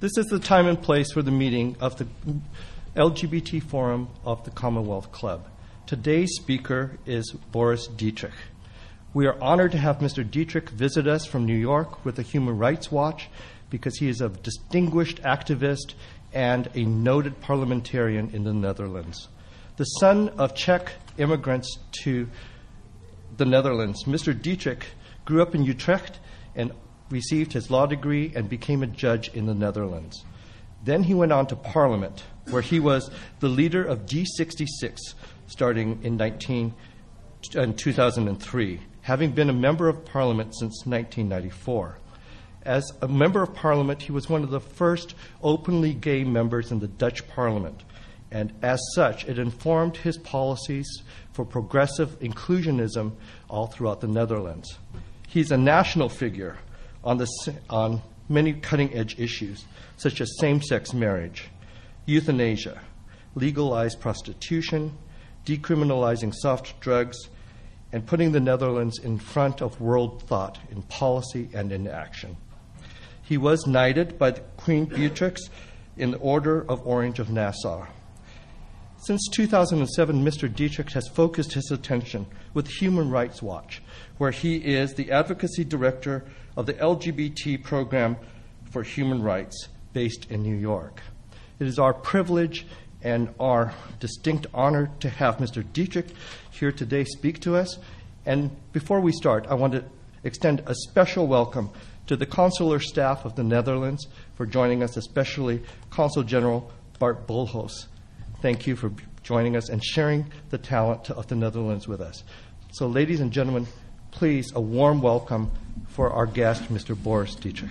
This is the time and place for the meeting of the LGBT Forum of the Commonwealth Club. Today's speaker is Boris Dietrich. We are honored to have Mr. Dietrich visit us from New York with the Human Rights Watch because he is a distinguished activist and a noted parliamentarian in the Netherlands. The son of Czech immigrants to the Netherlands, Mr. Dietrich grew up in Utrecht and received his law degree and became a judge in the Netherlands. Then he went on to Parliament, where he was the leader of D66, starting in 2003, having been a member of Parliament since 1994. As a member of Parliament, he was one of the first openly gay members in the Dutch Parliament, and as such, it informed his policies for progressive inclusionism all throughout the Netherlands. He's a national figure on many cutting-edge issues, such as same-sex marriage, euthanasia, legalized prostitution, decriminalizing soft drugs, and putting the Netherlands in front of world thought in policy and in action. He was knighted by Queen Beatrix in the Order of Orange of Nassau. Since 2007, Mr. Dietrich has focused his attention with Human Rights Watch, where he is the advocacy director of the LGBT program for human rights based in New York. It is our privilege and our distinct honor to have Mr. Dietrich here today speak to us. And before we start, I want to extend a special welcome to the consular staff of the Netherlands for joining us, especially Consul General Bart Bolhuis. Thank you for joining us and sharing the talent of the Netherlands with us. So, ladies and gentlemen, please, a warm welcome for our guest, Mr. Boris Dietrich.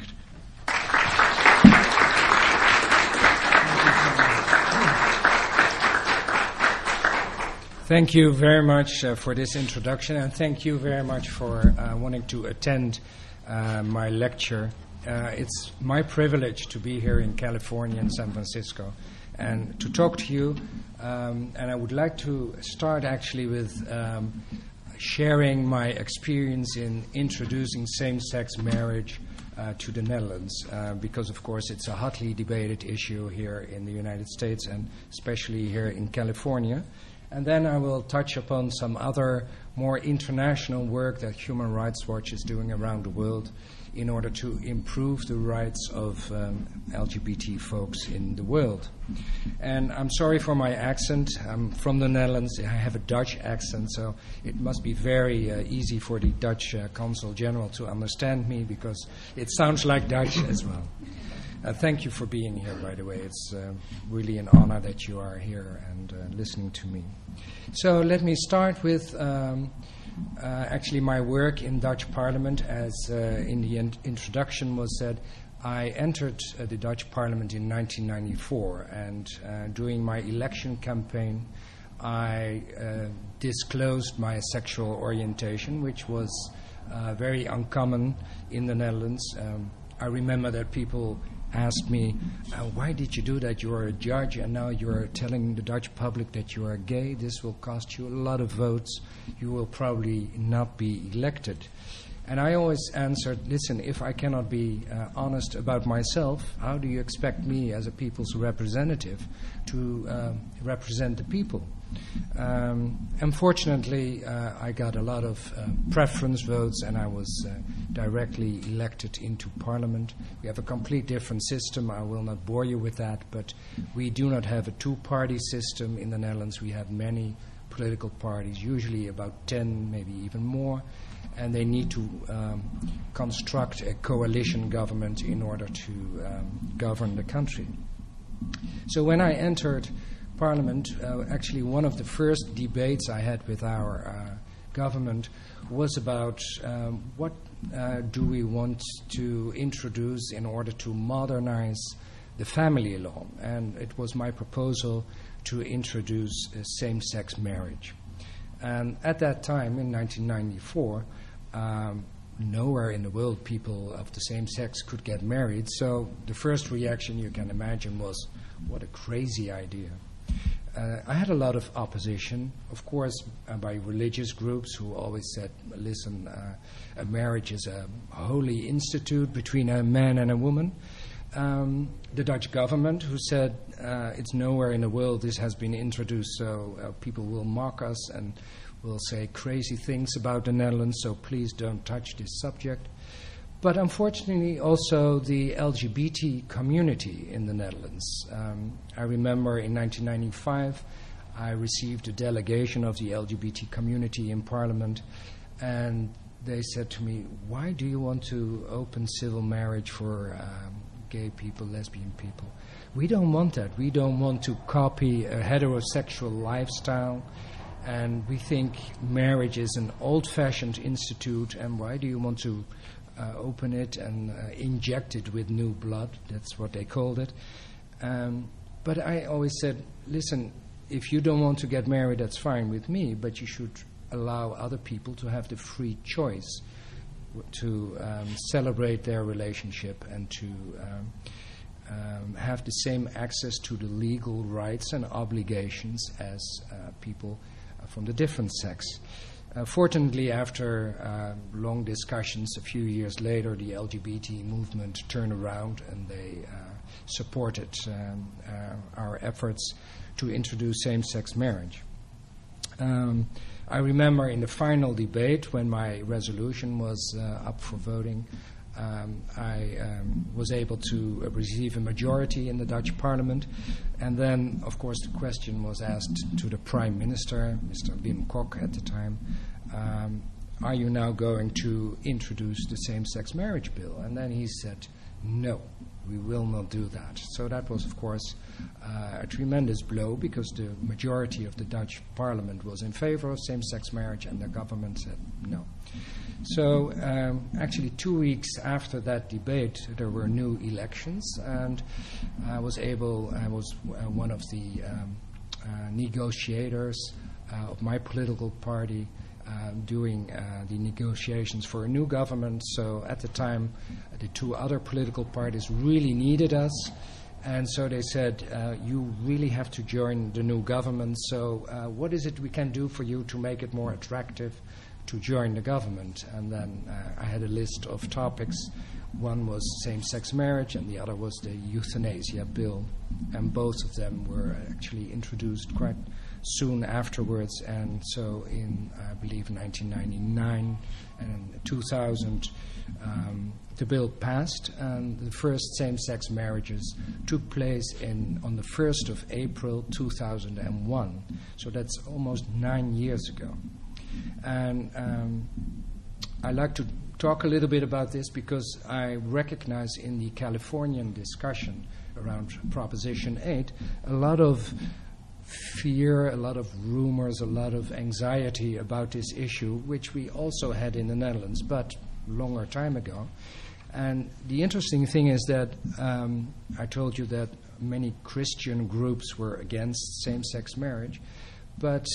Thank you very much for this introduction, and thank you very much for wanting to attend my lecture. It's my privilege to be here in California, in San Francisco, and to talk to you. And I would like to start actually with sharing my experience in introducing same-sex marriage to the Netherlands, because, of course, it's a hotly debated issue here in the United States and especially here in California. And then I will touch upon some other more international work that Human Rights Watch is doing around the world in order to improve the rights of LGBT folks in the world. And I'm sorry for my accent. I'm from the Netherlands. I have a Dutch accent, so it must be very easy for the Dutch Consul General to understand me because it sounds like Dutch as well. Thank you for being here, by the way. It's really an honor that you are here and listening to me. So let me start with actually my work in Dutch Parliament. As in the introduction was said, I entered the Dutch Parliament in 1994, and during my election campaign, I disclosed my sexual orientation, which was very uncommon in the Netherlands. I remember that people asked me, why did you do that? You are a judge and now you are telling the Dutch public that you are gay. This will cost you a lot of votes. You will probably not be elected. And I always answered, listen, if I cannot be honest about myself, how do you expect me as a people's representative to represent the people? Unfortunately, I got a lot of preference votes and I was directly elected into Parliament. We have a complete different system. I will not bore you with that, but we do not have a two-party system in the Netherlands. We have many political parties, usually about 10, maybe even more, and they need to construct a coalition government in order to govern the country. So when I entered Parliament, actually one of the first debates I had with our government was about what do we want to introduce in order to modernize the family law. And it was my proposal to introduce same-sex marriage. And at that time, in 1994, nowhere in the world people of the same sex could get married. So the first reaction you can imagine was, what a crazy idea. I had a lot of opposition, of course, by religious groups who always said, listen, a marriage is a holy institute between a man and a woman. the Dutch government, who said it's nowhere in the world this has been introduced, so people will mock us and will say crazy things about the Netherlands, so please don't touch this subject. But unfortunately also the LGBT community in the Netherlands. I remember in 1995 I received a delegation of the LGBT community in Parliament, and they said to me, why do you want to open civil marriage for gay people, lesbian people? We don't want that. We don't want to copy a heterosexual lifestyle, and we think marriage is an old-fashioned institute, and why do you want to open it and inject it with new blood? That's what they called it. But I always said, listen, if you don't want to get married, that's fine with me, but you should allow other people to have the free choice to celebrate their relationship and to have the same access to the legal rights and obligations as people from the different sex. Fortunately, after long discussions, a few years later, the LGBT movement turned around and they supported our efforts to introduce same-sex marriage. I remember in the final debate when my resolution was up for voting, I was able to receive a majority in the Dutch parliament, and then of course the question was asked to the Prime Minister, Mr. Wim Kok at the time, are you now going to introduce the same-sex marriage bill? And then he said, no, we will not do that. So that was of course a tremendous blow, because the majority of the Dutch parliament was in favor of same-sex marriage and the government said no. So actually 2 weeks after that debate there were new elections, and I was one of the negotiators of my political party doing the negotiations for a new government. So at the time the two other political parties really needed us, and so they said, you really have to join the new government, so what is it we can do for you to make it more attractive to join the government? And then I had a list of topics. One was same-sex marriage and the other was the euthanasia bill, and both of them were actually introduced quite soon afterwards. And so in, I believe, 1999 and 2000, the bill passed, and the first same-sex marriages took place on the 1st of April 2001. So that's almost 9 years ago. And I'd like to talk a little bit about this because I recognize in the Californian discussion around Proposition 8 a lot of fear, a lot of rumors, a lot of anxiety about this issue, which we also had in the Netherlands, but longer time ago. And the interesting thing is that I told you that many Christian groups were against same-sex marriage, but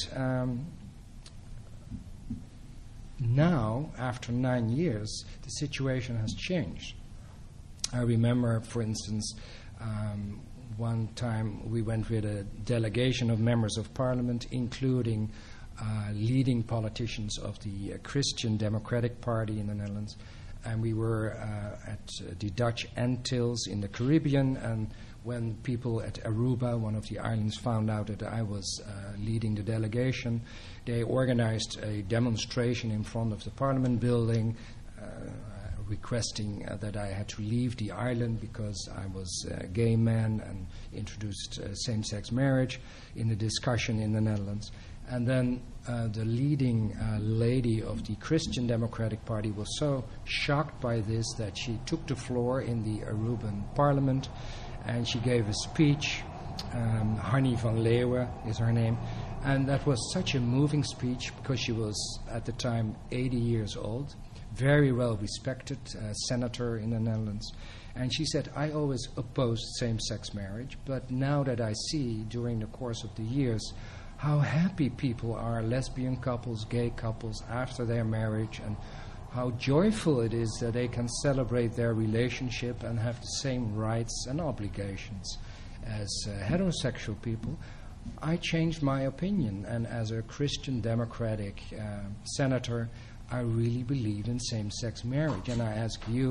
now, after 9 years, the situation has changed. I remember, for instance, one time we went with a delegation of members of parliament, including leading politicians of the Christian Democratic Party in the Netherlands, and we were at the Dutch Antilles in the Caribbean, and when people at Aruba, one of the islands, found out that I was leading the delegation, they organized a demonstration in front of the Parliament building requesting that I had to leave the island because I was a gay man, and introduced same-sex marriage in the discussion in the Netherlands. And then the leading lady of the Christian Democratic Party was so shocked by this that she took the floor in the Aruban Parliament, and she gave a speech. Hannie van Leeuwen is her name. And that was such a moving speech because she was, at the time, 80 years old, very well respected senator in the Netherlands. And she said, I always opposed same-sex marriage, but now that I see during the course of the years how happy people are, lesbian couples, gay couples, after their marriage, and how joyful it is that they can celebrate their relationship and have the same rights and obligations as heterosexual people, I changed my opinion. And as a Christian Democratic senator, I really believe in same-sex marriage. And I ask you,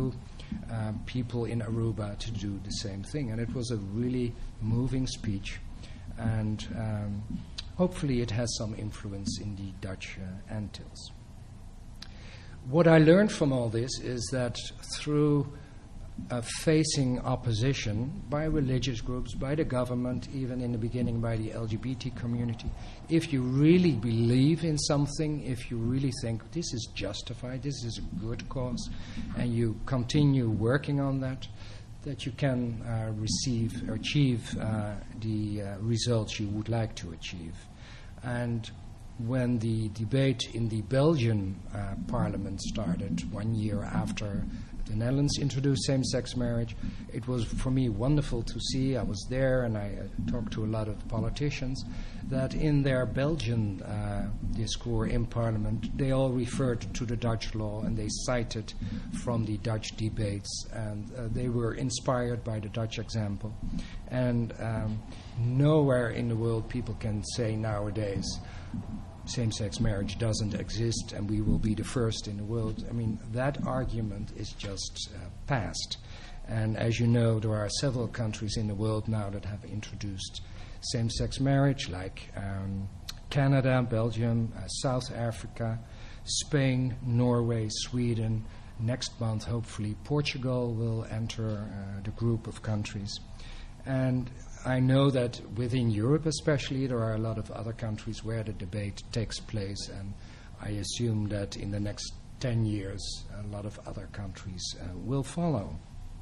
people in Aruba to do the same thing. And it was a really moving speech, and hopefully it has some influence in the Dutch Antilles. What I learned from all this is that through facing opposition by religious groups, by the government, even in the beginning by the LGBT community, if you really believe in something, if you really think this is justified, this is a good cause, and you continue working on that you can achieve the results you would like to achieve. And when the debate in the Belgian parliament started 1 year after the Netherlands introduced same-sex marriage, it was for me wonderful to see. I was there and I talked to a lot of politicians that in their Belgian discourse in parliament they all referred to the Dutch law and they cited from the Dutch debates, and they were inspired by the Dutch example. And nowhere in the world people can say nowadays same-sex marriage doesn't exist and we will be the first in the world. I mean, that argument is just past. And as you know, there are several countries in the world now that have introduced same-sex marriage, like Canada, Belgium, South Africa, Spain, Norway, Sweden. Next month, hopefully, Portugal will enter the group of countries. And I know that within Europe especially, there are a lot of other countries where the debate takes place, and I assume that in the next 10 years, a lot of other countries will follow.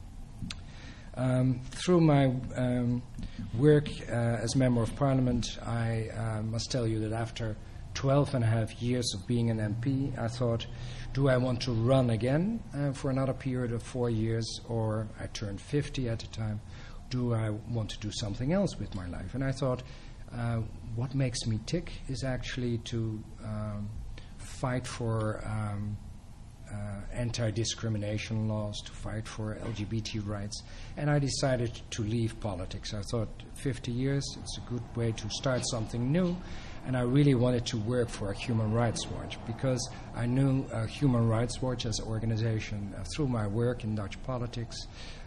Through my work as Member of Parliament, I must tell you that after 12 and a half years of being an MP, I thought, do I want to run again for another period of 4 years, or I turned 50 at the time, do I want to do something else with my life? And I thought, what makes me tick is actually to fight for anti-discrimination laws, to fight for LGBT rights. And I decided to leave politics. I thought 50 years, it's a good way to start something new. And I really wanted to work for Human Rights Watch, because I knew Human Rights Watch as an organization through my work in Dutch politics.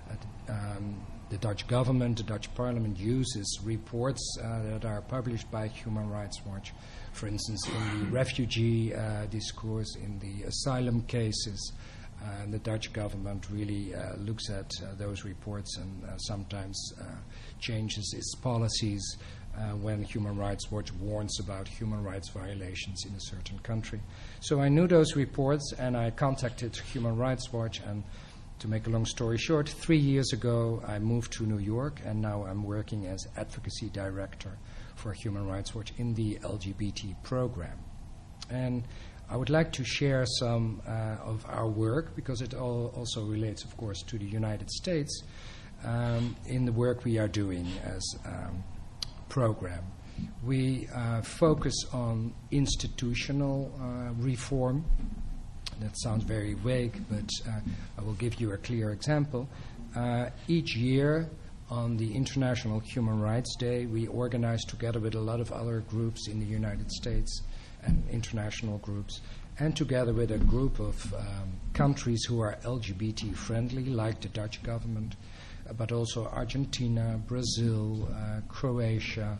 The Dutch government, the Dutch parliament uses reports that are published by Human Rights Watch. For instance, in the refugee discourse, in the asylum cases, the Dutch government really looks at those reports and sometimes changes its policies when Human Rights Watch warns about human rights violations in a certain country. So I knew those reports and I contacted Human Rights Watch, and to make a long story short, 3 years ago I moved to New York, and now I'm working as advocacy director for Human Rights Watch in the LGBT program. And I would like to share some of our work, because it also relates, of course, to the United States, in the work we are doing as a program. We focus on institutional reform. That sounds very vague, but I will give you a clear example. Each year on the International Human Rights Day, we organize together with a lot of other groups in the United States and international groups, and together with a group of countries who are LGBT friendly, like the Dutch government, but also Argentina, Brazil, Croatia.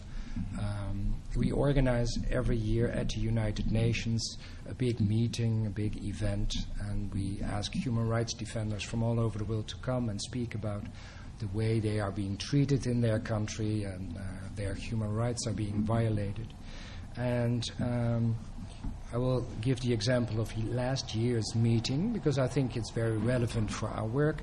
We organize every year at the United Nations a big meeting, a big event, and we ask human rights defenders from all over the world to come and speak about the way they are being treated in their country and their human rights are being violated. And I will give the example of last year's meeting, because I think it's very relevant for our work.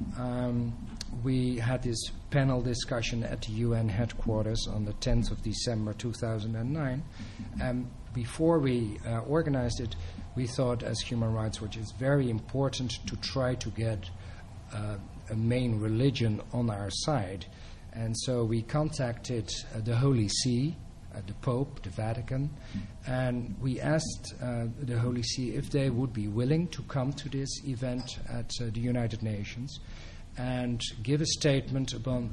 We had this panel discussion at the UN headquarters on the 10th of December 2009. Before we organized it, we thought as Human Rights Watch it's very important to try to get a main religion on our side. And so we contacted the Holy See, the Pope, the Vatican, and we asked the Holy See if they would be willing to come to this event at the United Nations and give a statement about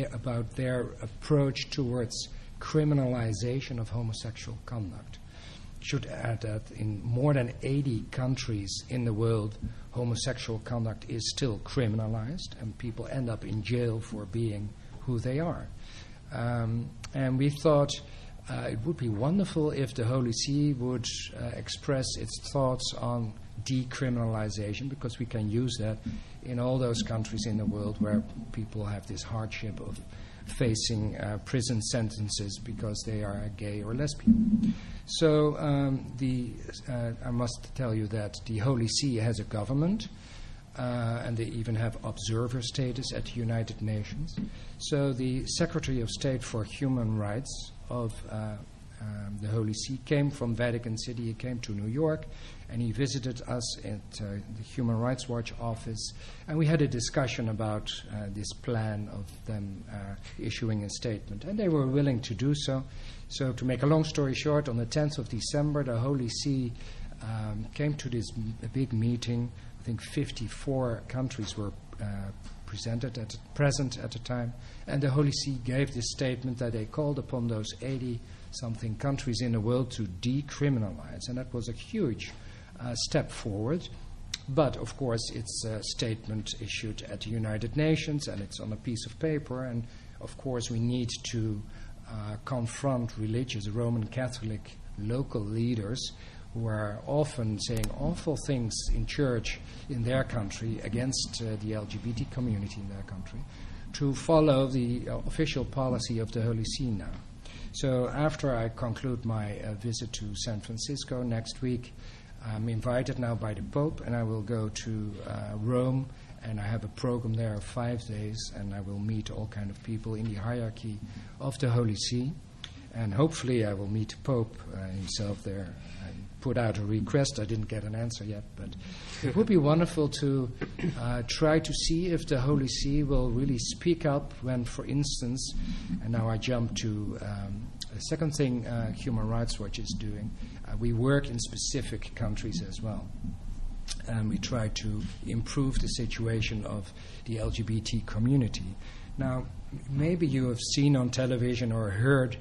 their approach towards criminalization of homosexual conduct. should add that in more than 80 countries in the world, homosexual conduct is still criminalized, and people end up in jail for being who they are. And we thought it would be wonderful if the Holy See would express its thoughts on decriminalization, because we can use that in all those countries in the world where people have this hardship of facing prison sentences because they are gay or lesbian. So I must tell you that the Holy See has a government, and they even have observer status at the United Nations. So the Secretary of State for Human Rights of the Holy See came from Vatican City. He came to New York, and he visited us at the Human Rights Watch office, and we had a discussion about this plan of them issuing a statement, and they were willing to do so. So to make a long story short, on the 10th of December, the Holy See came to this big meeting. I think 54 countries were present at the time, and the Holy See gave this statement that they called upon those 80-something countries in the world to decriminalize, and that was a huge step forward. But of course, it's a statement issued at the United Nations, and it's on a piece of paper, and of course we need to confront religious Roman Catholic local leaders who are often saying awful things in church in their country against the LGBT community in their country, to follow the official policy of the Holy See now. So after I conclude my visit to San Francisco next week, I'm invited now by the Pope, and I will go to Rome, and I have a program there of 5 days, and I will meet all kind of people in the hierarchy of the Holy See, and hopefully I will meet the Pope himself there. I put out a request. I didn't get an answer yet, but it would be wonderful to try to see if the Holy See will really speak up when, for instance, and now I jump to the second thing Human Rights Watch is doing. We work in specific countries as well, and we try to improve the situation of the LGBT community. Now, maybe you have seen on television or heard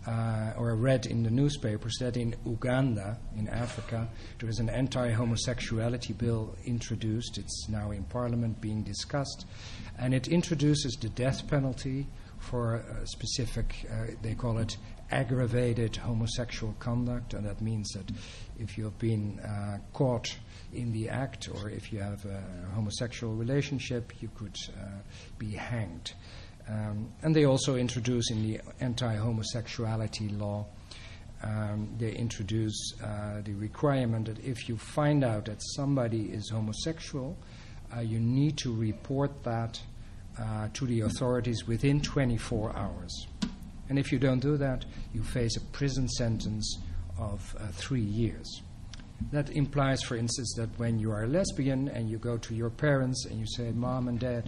or read in the newspapers that in Uganda, in Africa, there is an anti-homosexuality bill introduced. It's now in Parliament being discussed, and it introduces the death penalty for a specific, they call it aggravated homosexual conduct, and that means that if you have been caught in the act, or if you have a homosexual relationship, you could be hanged. And they also introduce in the anti-homosexuality law, they introduce the requirement that if you find out that somebody is homosexual, you need to report that to the authorities within 24 hours. And if you don't do that, you face a prison sentence of 3 years. That implies, for instance, that when you are a lesbian and you go to your parents and you say, "Mom and Dad,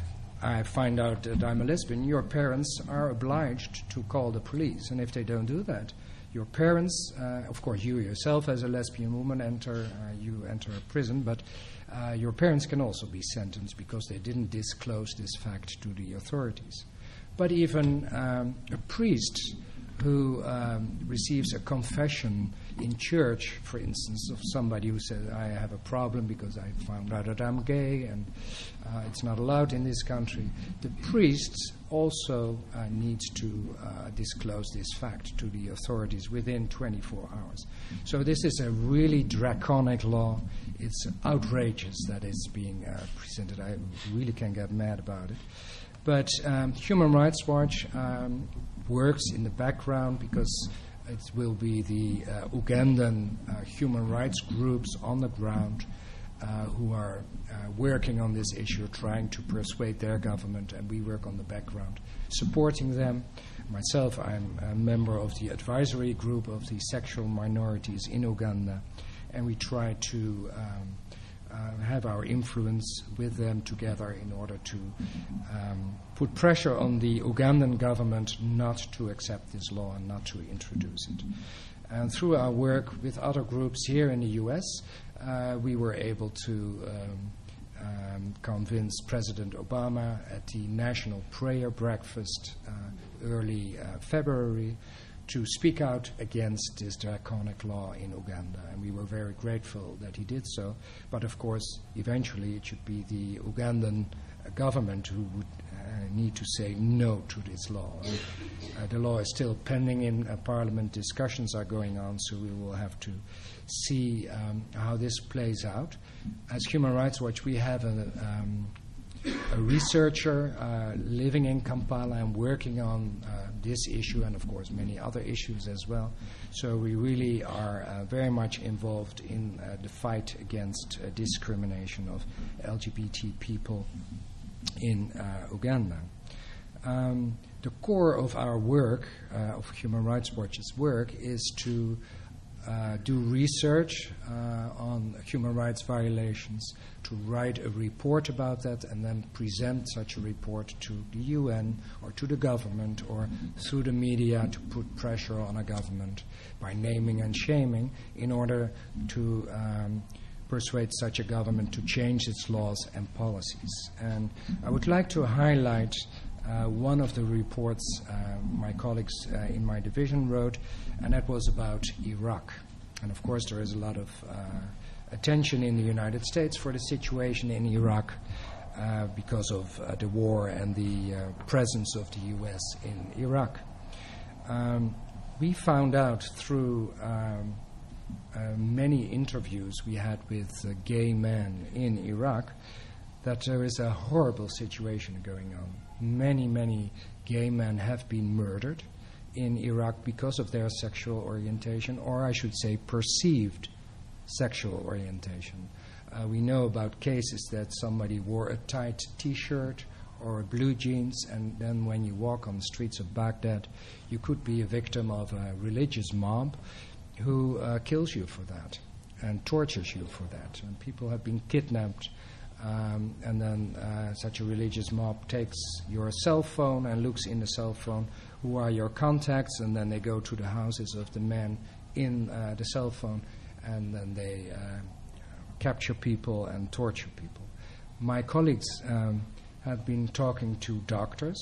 I find out that I'm a lesbian," your parents are obliged to call the police. And if they don't do that, your parents, of course you yourself as a lesbian woman you enter a prison, but your parents can also be sentenced because they didn't disclose this fact to the authorities. But even a priest who receives a confession in church, for instance, of somebody who says, "I have a problem because I found out that I'm gay and it's not allowed in this country," the priests also needs to disclose this fact to the authorities within 24 hours. So this is a really draconic law. It's outrageous that it's being presented. I really can get mad about it. But Human Rights Watch works in the background because it will be the Ugandan human rights groups on the ground who are working on this issue, trying to persuade their government, and we work on the background, supporting them. Myself, I'm a member of the advisory group of the sexual minorities in Uganda, and we try to have our influence with them together in order to put pressure on the Ugandan government not to accept this law and not to introduce it. And through our work with other groups here in the U.S., we were able to convince President Obama at the National Prayer Breakfast early February to speak out against this draconic law in Uganda. And we were very grateful that he did so. But of course, eventually it should be the Ugandan government who would need to say no to this law. The law is still pending in Parliament. Discussions are going on, so we will have to see how this plays out. As Human Rights Watch, we have a researcher living in Kampala and working on this issue and, of course, many other issues as well. So we really are very much involved in the fight against discrimination of LGBT people in Uganda. The core of our work, of Human Rights Watch's work, is to do research on human rights violations, to write a report about that, and then present such a report to the UN or to the government or through the media to put pressure on a government by naming and shaming in order to persuade such a government to change its laws and policies. And I would like to highlight one of the reports my colleagues in my division wrote, and that was about Iraq. And of course there is a lot of attention in the United States for the situation in Iraq because of the war and the presence of the US in Iraq. We found out through many interviews we had with gay men in Iraq that there is a horrible situation going on. Many gay men have been murdered in Iraq because of their sexual orientation, or I should say perceived sexual orientation. We know about cases that somebody wore a tight T-shirt or blue jeans, and then when you walk on the streets of Baghdad, you could be a victim of a religious mob who kills you for that and tortures you for that. And people have been kidnapped, and then such a religious mob takes your cell phone and looks in the cell phone who are your contacts, and then they go to the houses of the men in the cell phone, and then they capture people and torture people. My colleagues have been talking to doctors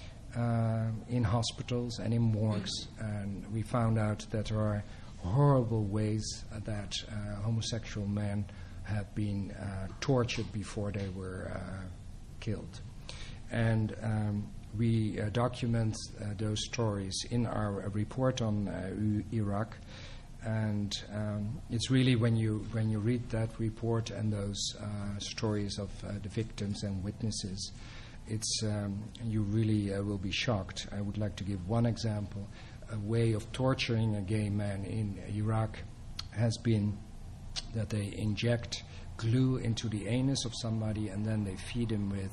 in hospitals and in morgues, and we found out that there are horrible ways that homosexual men have been tortured before they were killed. And we document those stories in our report on Iraq. And it's really when you read that report and those stories of the victims and witnesses, it's you really will be shocked. I would like to give one example. A way of torturing a gay man in Iraq has been that they inject glue into the anus of somebody and then they feed him with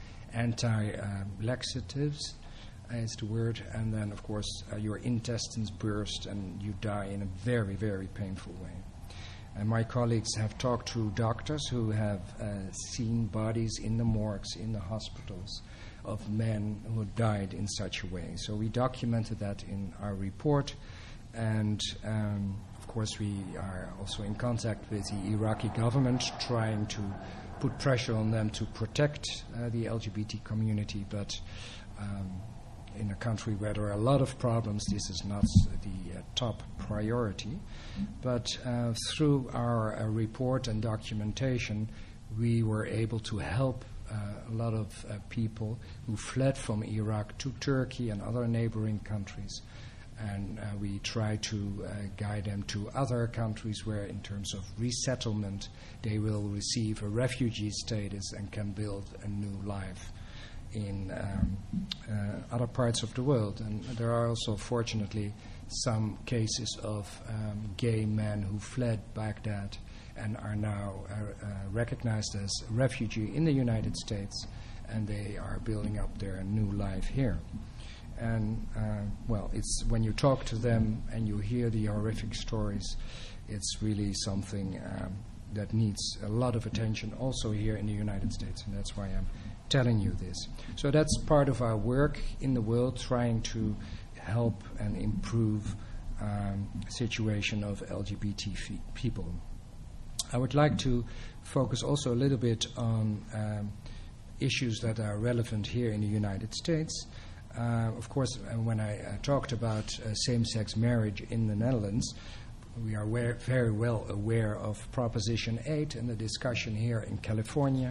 anti-laxatives, is the word, and then of course your intestines burst and you die in a very painful way. And my colleagues have talked to doctors who have seen bodies in the morgues, in the hospitals, of men who died in such a way. So we documented that in our report, and of course we are also in contact with the Iraqi government, trying to put pressure on them to protect the LGBT community, but in a country where there are a lot of problems, this is not the top priority. But through our report and documentation, we were able to help a lot of people who fled from Iraq to Turkey and other neighboring countries. And we try to guide them to other countries where, in terms of resettlement, they will receive a refugee status and can build a new life in other parts of the world. And there are also, fortunately, some cases of gay men who fled Baghdad and are now recognized as refugee in the United States, and they are building up their new life here. And, well, it's when you talk to them and you hear the horrific stories, it's really something that needs a lot of attention also here in the United States, and that's why I'm telling you this. So that's part of our work in the world, trying to help and improve the situation of LGBT people. I would like to focus also a little bit on issues that are relevant here in the United States. Of course, when I talked about same-sex marriage in the Netherlands, we are very well aware of Proposition 8 and the discussion here in California.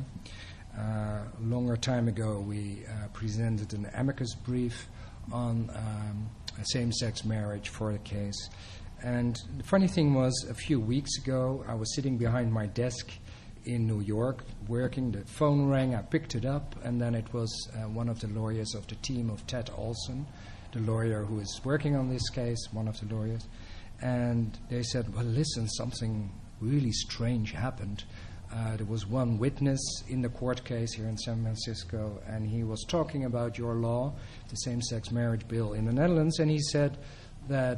A longer time ago, we presented an amicus brief on same-sex marriage for the case. And the funny thing was, a few weeks ago, I was sitting behind my desk in New York working. The phone rang, I picked it up, and then it was one of the lawyers of the team of Ted Olson, the lawyer who is working on this case, one of the lawyers. And they said, well, listen, something really strange happened. There was one witness in the court case here in San Francisco, and he was talking about your law, the same-sex marriage bill in the Netherlands, and he said that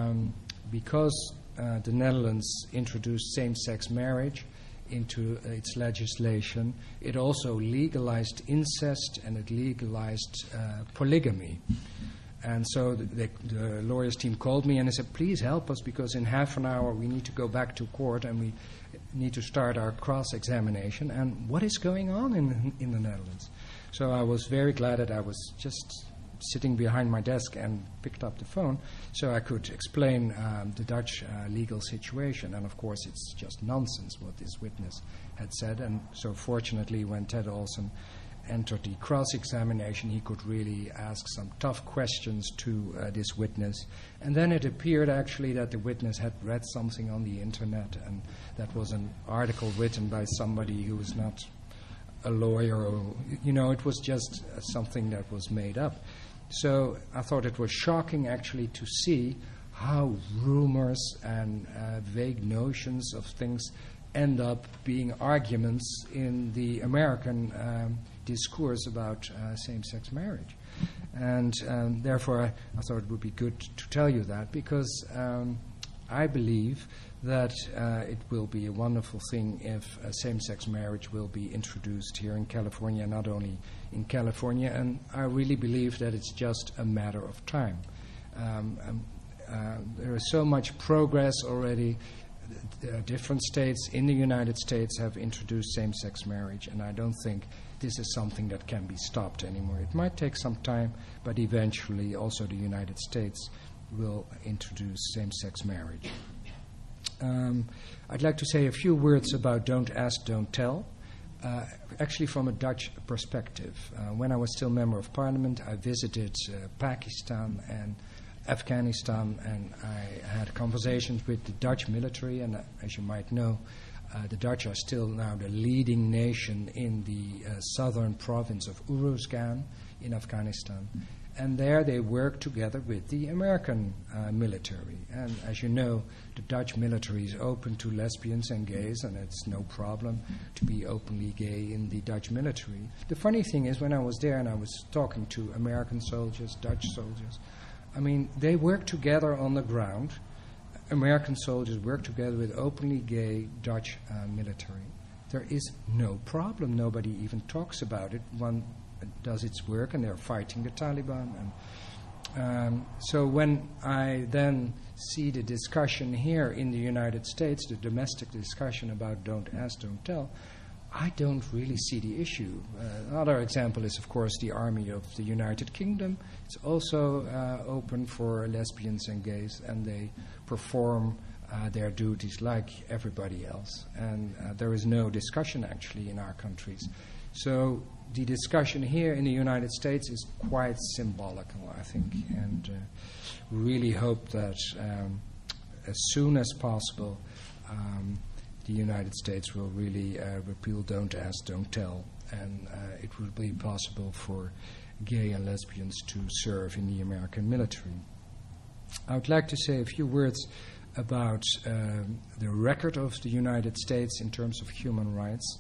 because the Netherlands introduced same-sex marriage into its legislation, it also legalized incest and it legalized polygamy. And so the lawyers team called me and they said, please help us, because in half an hour we need to go back to court and we need to start our cross-examination. And what is going on in the Netherlands? So I was very glad that I was just sitting behind my desk and picked up the phone so I could explain the Dutch legal situation. And of course it's just nonsense what this witness had said. And so fortunately, when Ted Olson entered the cross-examination, he could really ask some tough questions to this witness. And then it appeared actually that the witness had read something on the internet, and that was an article written by somebody who was not a lawyer, or, it was just something that was made up. So I thought it was shocking actually to see how rumors and vague notions of things end up being arguments in the American discourse about same-sex marriage. And therefore I thought it would be good to tell you that, because I believe that it will be a wonderful thing if same-sex marriage will be introduced here in California, not only in California, and I really believe that it's just a matter of time. There is so much progress already. Different states in the United States have introduced same-sex marriage, and I don't think this is something that can be stopped anymore. It might take some time, but eventually also the United States will introduce same-sex marriage. I'd like to say a few words about Don't Ask, Don't Tell, actually from a Dutch perspective. When I was still member of parliament, I visited Pakistan and Afghanistan, and I had conversations with the Dutch military, and as you might know, the Dutch are still now the leading nation in the southern province of Uruzgan in Afghanistan. And there they work together with the American military. And as you know, the Dutch military is open to lesbians and gays, and it's no problem to be openly gay in the Dutch military. The funny thing is, when I was there and I was talking to American soldiers, Dutch soldiers, I mean, they work together on the ground. American soldiers work together with openly gay Dutch military. There is no problem. Nobody even talks about it. One does its work, and they're fighting the Taliban. And so when I then see the discussion here in the United States, the domestic discussion about Don't Ask, Don't Tell, I don't really see the issue. Another example is, of course, the Army of the United Kingdom. It's also open for lesbians and gays, and they perform their duties like everybody else. And there is no discussion, actually, in our countries. So the discussion here in the United States is quite symbolical, I think, and really hope that as soon as possible the United States will really repeal Don't Ask, Don't Tell, and it will be possible for gay and lesbians to serve in the American military. I would like to say a few words about the record of the United States in terms of human rights.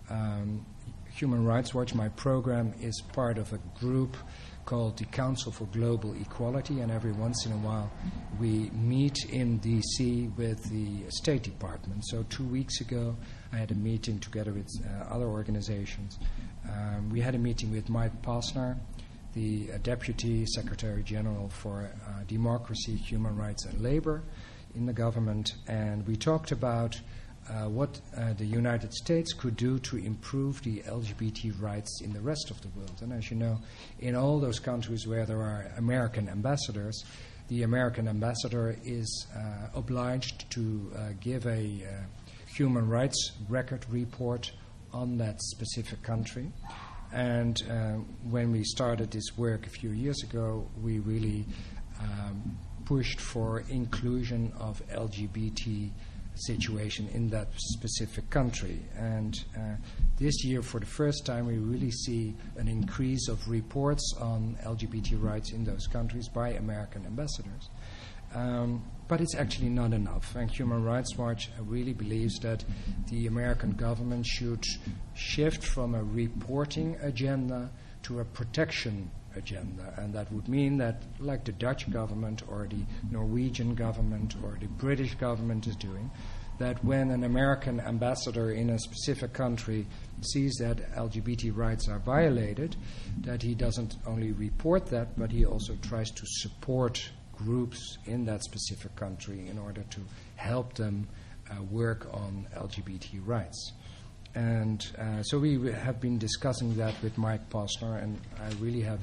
Human Rights Watch, my program, is part of a group called the Council for Global Equality, and every once in a while we meet in D.C. with the State Department. So 2 weeks ago I had a meeting together with other organizations. We had a meeting with Mike Posner, the Deputy Secretary General for Democracy, Human Rights and Labor in the government, and we talked about what the United States could do to improve the LGBT rights in the rest of the world. And as you know, in all those countries where there are American ambassadors, the American ambassador is obliged to give a human rights record report on that specific country. And when we started this work a few years ago, we really pushed for inclusion of LGBT situation in that specific country. And this year, for the first time, we really see an increase of reports on LGBT rights in those countries by American ambassadors. But it's actually not enough. And Human Rights Watch really believes that the American government should shift from a reporting agenda to a protection agenda. And that would mean that, like the Dutch government or the Norwegian government or the British government is doing, that when an American ambassador in a specific country sees that LGBT rights are violated, that he doesn't only report that, but he also tries to support groups in that specific country in order to help them work on LGBT rights. And so we have been discussing that with Mike Posner, and I really have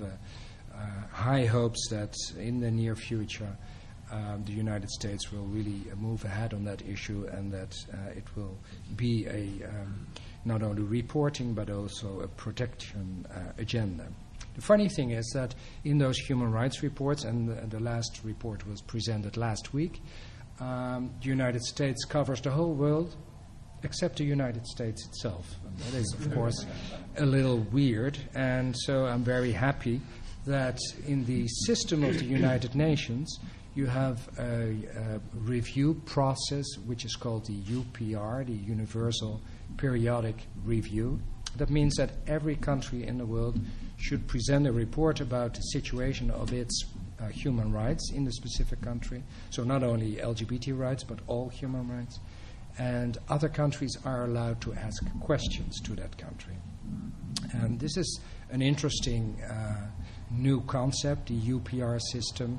high hopes that in the near future the United States will really move ahead on that issue, and that it will be a not only reporting but also a protection agenda. The funny thing is that in those human rights reports, and the last report was presented last week, the United States covers the whole world except the United States itself. And that is, of course, a little weird, and so I'm very happy that in the system of the United Nations you have a review process which is called the UPR, the Universal Periodic Review. That means that every country in the world should present a report about the situation of its human rights in the specific country. So not only LGBT rights, but all human rights. And other countries are allowed to ask questions to that country. And this is an interesting new concept, the UPR system.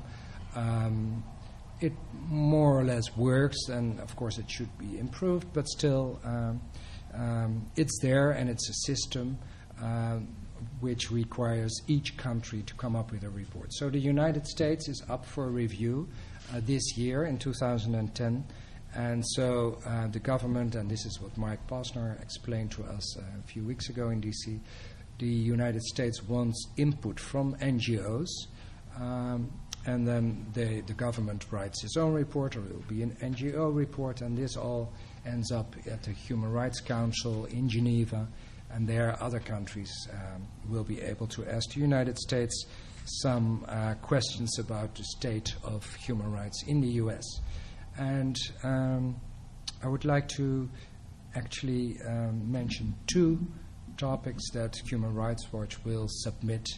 It more or less works, and of course it should be improved, but still it's there, and it's a system which requires each country to come up with a report. So the United States is up for review this year in 2010, and so the government, and this is what Mike Posner explained to us a few weeks ago in D.C., the United States wants input from NGOs, and then the government writes its own report, or it will be an NGO report, and this all ends up at the Human Rights Council in Geneva, and there other countries will be able to ask the United States some questions about the state of human rights in the U.S. And I would like to actually mention two topics that Human Rights Watch will submit.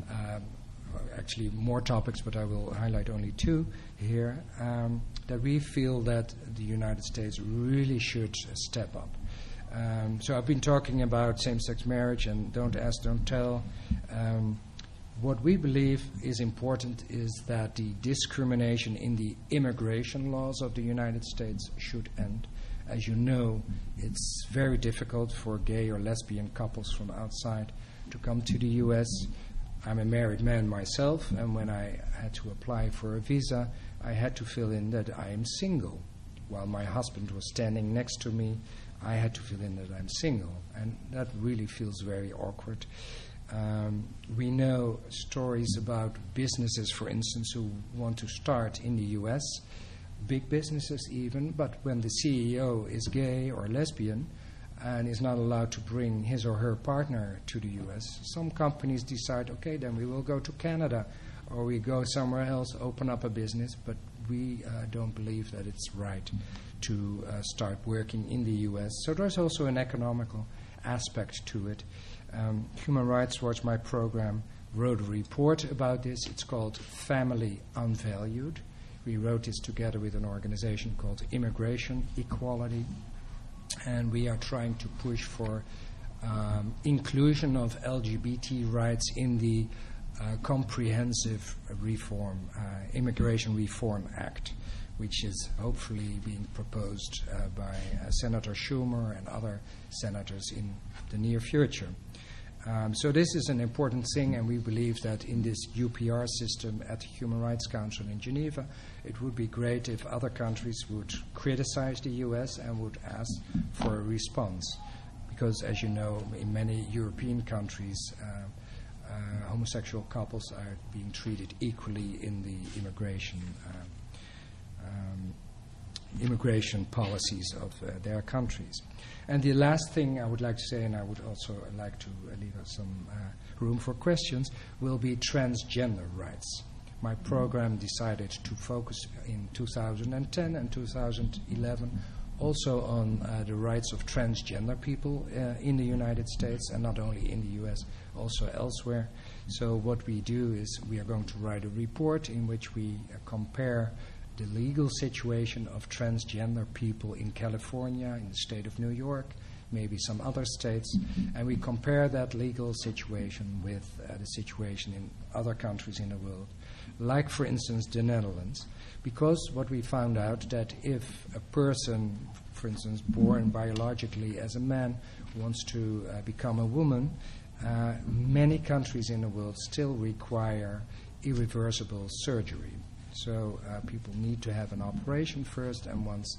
Actually more topics, but I will highlight only two here, that we feel that the United States really should step up. So I've been talking about same-sex marriage and don't ask, don't tell. What we believe is important is that the discrimination in the immigration laws of the United States should end. As you know, it's very difficult for gay or lesbian couples from outside to come to the U.S. I'm a married man myself, and when I had to apply for a visa, I had to fill in that I am single. While my husband was standing next to me, I had to fill in that I'm single, and that really feels very awkward. We know stories about businesses, for instance, who want to start in the U.S., big businesses even, but when the CEO is gay or lesbian and is not allowed to bring his or her partner to the U.S., some companies decide, okay, then we will go to Canada or we go somewhere else, open up a business, but we don't believe that it's right to start working in the U.S. So there's also an economical aspect to it. Human Rights Watch, my program, wrote a report about this. It's called Family Unvalued. We wrote this together with an organization called Immigration Equality, and we are trying to push for inclusion of LGBT rights in the comprehensive reform, Immigration Reform Act, which is hopefully being proposed by Senator Schumer and other senators in the near future. So this is an important thing, and we believe that in this UPR system at the Human Rights Council in Geneva, it would be great if other countries would criticize the US and would ask for a response. Because, as you know, in many European countries, homosexual couples are being treated equally in the immigration policies of their countries. And the last thing I would like to say, and I would also like to leave us some room for questions, will be transgender rights. My program decided to focus in 2010 and 2011 also on the rights of transgender people in the United States, and not only in the US, also elsewhere. So what we do is we are going to write a report in which we compare the legal situation of transgender people in California, in the state of New York, maybe some other states, and we compare that legal situation with the situation in other countries in the world, like, for instance, the Netherlands, because what we found out that if a person, for instance, born biologically as a man, wants to become a woman, many countries in the world still require irreversible surgery. So people need to have an operation first, and once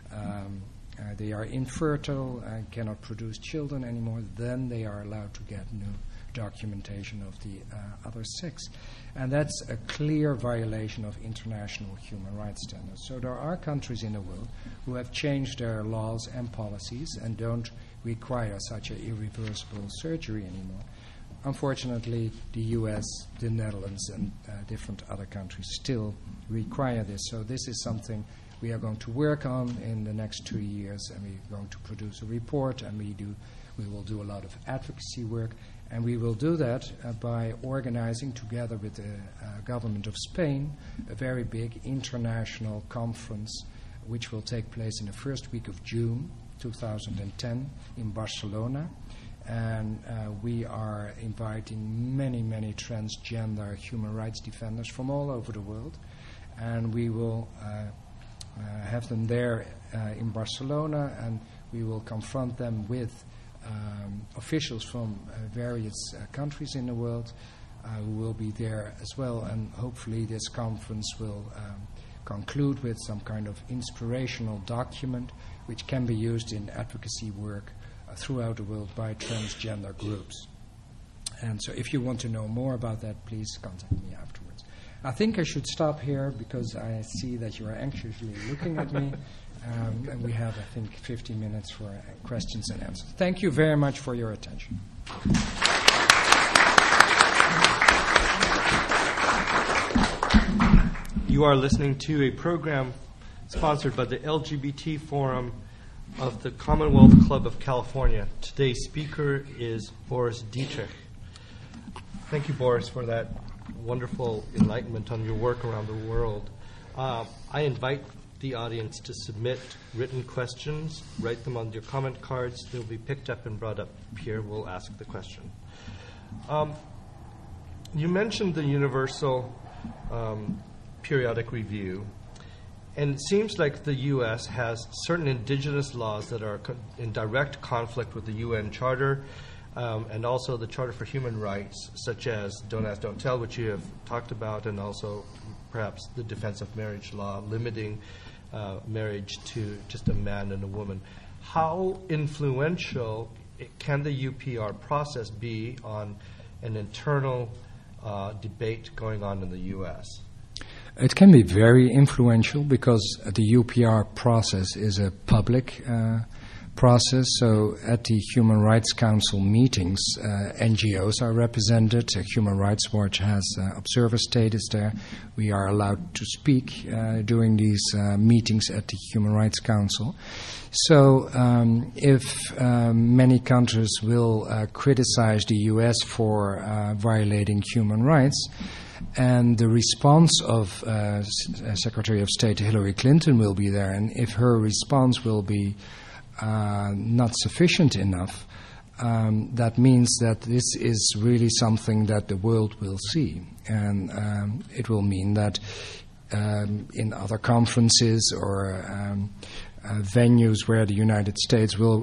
they are infertile and cannot produce children anymore, then they are allowed to get new documentation of the other sex. And that's a clear violation of international human rights standards. So there are countries in the world who have changed their laws and policies and don't require such an irreversible surgery anymore. Unfortunately, the US, the Netherlands, and different other countries still require this. So this is something we are going to work on in the next 2 years, and we're going to produce a report, and we will do a lot of advocacy work, and we will do that by organizing, together with the government of Spain, a very big international conference which will take place in the first week of June 2010 in Barcelona. And we are inviting many, many transgender human rights defenders from all over the world. And we will have them there in Barcelona, and we will confront them with officials from various countries in the world who will be there as well. And hopefully this conference will conclude with some kind of inspirational document which can be used in advocacy work throughout the world by transgender groups. And so if you want to know more about that, please contact me afterwards. I think I should stop here because I see that you are anxiously looking at me. And we have, I think, 15 minutes for questions and answers. Thank you very much for your attention. You are listening to a program sponsored by the LGBT Forum of the Commonwealth Club of California. Today's speaker is Boris Dietrich. Thank you, Boris, for that wonderful enlightenment on your work around the world. I invite the audience to submit written questions, write them on your comment cards. They'll be picked up and brought up here. We'll ask the question. You mentioned the Universal Periodic Review. And it seems like the U.S. has certain indigenous laws that are in direct conflict with the UN Charter and also the Charter for Human Rights, such as Don't Ask, Don't Tell, which you have talked about, and also perhaps the Defense of Marriage Law, limiting marriage to just a man and a woman. How influential can the UPR process be on an internal debate going on in the U.S.? It can be very influential because the UPR process is a public process. So at the Human Rights Council meetings, NGOs are represented. Human Rights Watch has observer status there. We are allowed to speak during these meetings at the Human Rights Council. So if many countries will criticize the U.S. for violating human rights, and the response of Secretary of State Hillary Clinton will be there, and if her response will be not sufficient enough, that means that this is really something that the world will see. And it will mean that in other conferences or venues where the United States will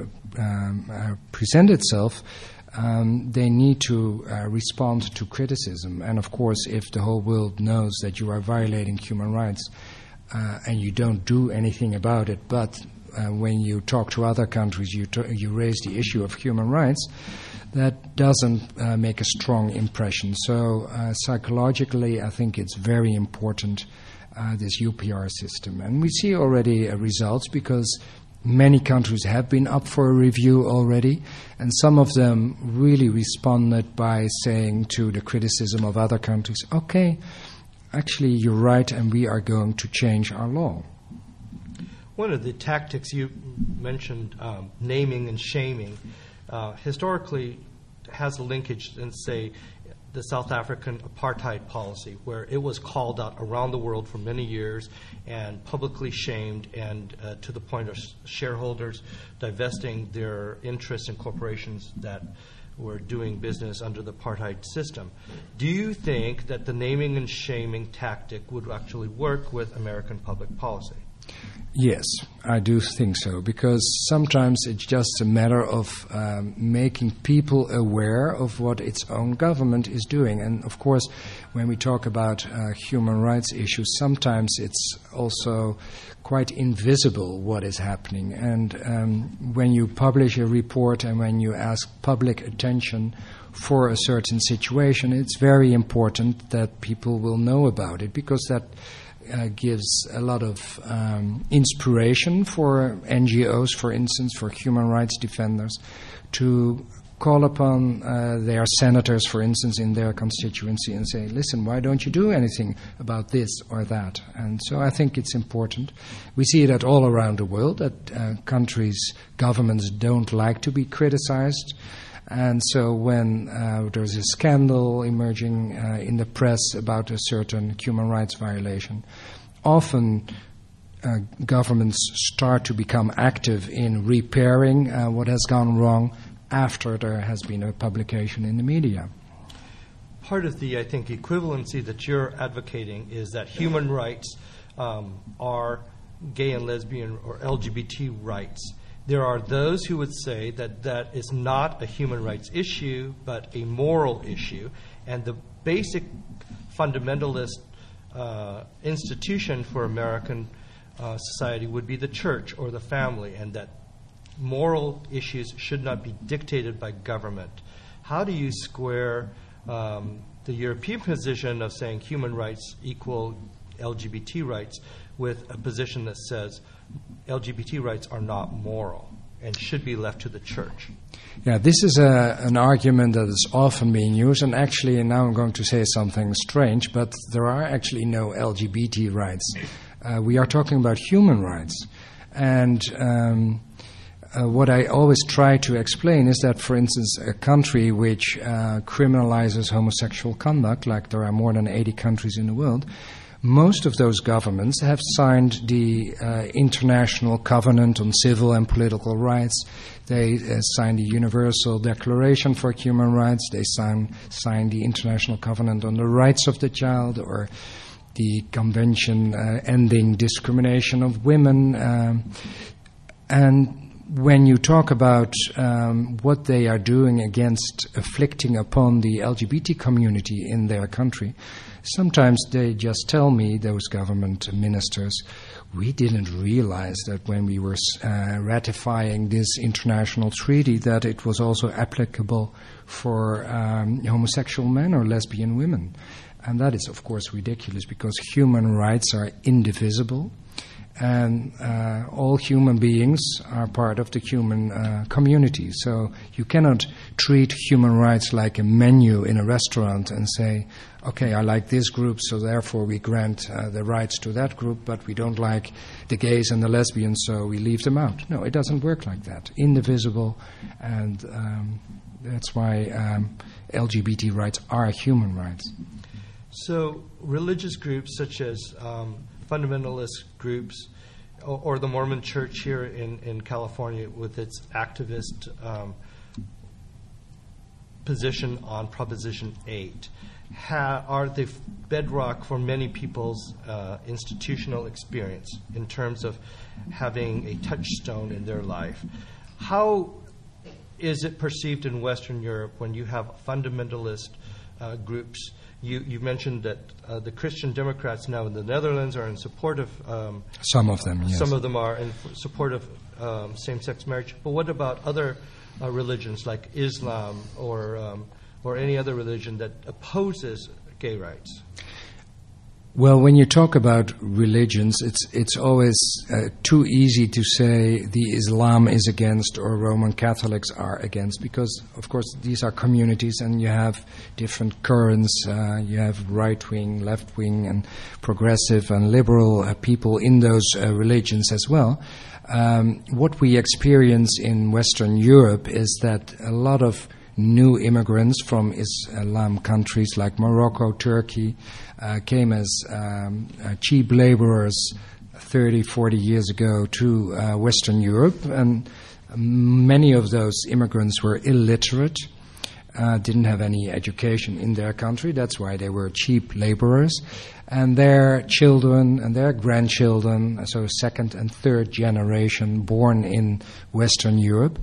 present itself, they need to respond to criticism. And of course, if the whole world knows that you are violating human rights and you don't do anything about it, but when you talk to other countries, you raise the issue of human rights, that doesn't make a strong impression. So psychologically, I think it's very important, this UPR system. And we see already results because many countries have been up for a review already, and some of them really responded by saying to the criticism of other countries, okay, actually you're right and we are going to change our law. One of the tactics you mentioned, naming and shaming, historically has a linkage in, say, the South African apartheid policy, where it was called out around the world for many years and publicly shamed, and to the point of shareholders divesting their interests in corporations that were doing business under the apartheid system. Do you think that the naming and shaming tactic would actually work with American public policy? Yes, I do think so, because sometimes it's just a matter of making people aware of what its own government is doing. And of course, when we talk about human rights issues, sometimes it's also quite invisible what is happening. And when you publish a report and when you ask public attention for a certain situation, it's very important that people will know about it, because that gives a lot of inspiration for NGOs, for instance, for human rights defenders, to call upon their senators, for instance, in their constituency and say, listen, why don't you do anything about this or that? And so I think it's important. We see that all around the world, that countries, governments don't like to be criticized. And so when there's a scandal emerging in the press about a certain human rights violation, often governments start to become active in repairing what has gone wrong after there has been a publication in the media. Part of the, I think, equivalency that you're advocating is that human rights are gay and lesbian or LGBT rights. There are those who would say that that is not a human rights issue, but a moral issue. And the basic fundamentalist institution for American society would be the church or the family, and that moral issues should not be dictated by government. How do you square the European position of saying human rights equal LGBT rights with a position that says LGBT rights are not moral and should be left to the church? Yeah, this is an argument that is often being used, and actually now I'm going to say something strange, but there are actually no LGBT rights. We are talking about human rights. And what I always try to explain is that, for instance, a country which criminalizes homosexual conduct, like there are more than 80 countries in the world, most of those governments have signed the International Covenant on Civil and Political Rights. They signed the Universal Declaration for Human Rights. They signed the International Covenant on the Rights of the Child, or the Convention ending discrimination of women. And when you talk about what they are doing against afflicting upon the LGBT community in their country, sometimes they just tell me, those government ministers, we didn't realize that when we were ratifying this international treaty that it was also applicable for homosexual men or lesbian women. And that is, of course, ridiculous, because human rights are indivisible. And all human beings are part of the human community. So you cannot treat human rights like a menu in a restaurant and say, okay, I like this group, so therefore we grant the rights to that group, but we don't like the gays and the lesbians, so we leave them out. No, it doesn't work like that. Indivisible, and that's why LGBT rights are human rights. So religious groups such as fundamentalist groups or the Mormon Church here in California with its activist position on Proposition 8 are the bedrock for many people's institutional experience in terms of having a touchstone in their life. How is it perceived in Western Europe when you have fundamentalist groups? You mentioned that the Christian Democrats now in the Netherlands are in support of... some of them, yes. Some of them are in support of same-sex marriage. But what about other religions like Islam or any other religion that opposes gay rights? Well, when you talk about religions, it's always too easy to say the Islam is against or Roman Catholics are against, because, of course, these are communities and you have different currents. You have right-wing, left-wing, and progressive and liberal people in those religions as well. What we experience in Western Europe is that a lot of new immigrants from Islam countries like Morocco, Turkey, came as cheap laborers 30, 40 years ago to Western Europe, and many of those immigrants were illiterate, didn't have any education in their country. That's why they were cheap laborers. And their children and their grandchildren, so second and third generation born in Western Europe,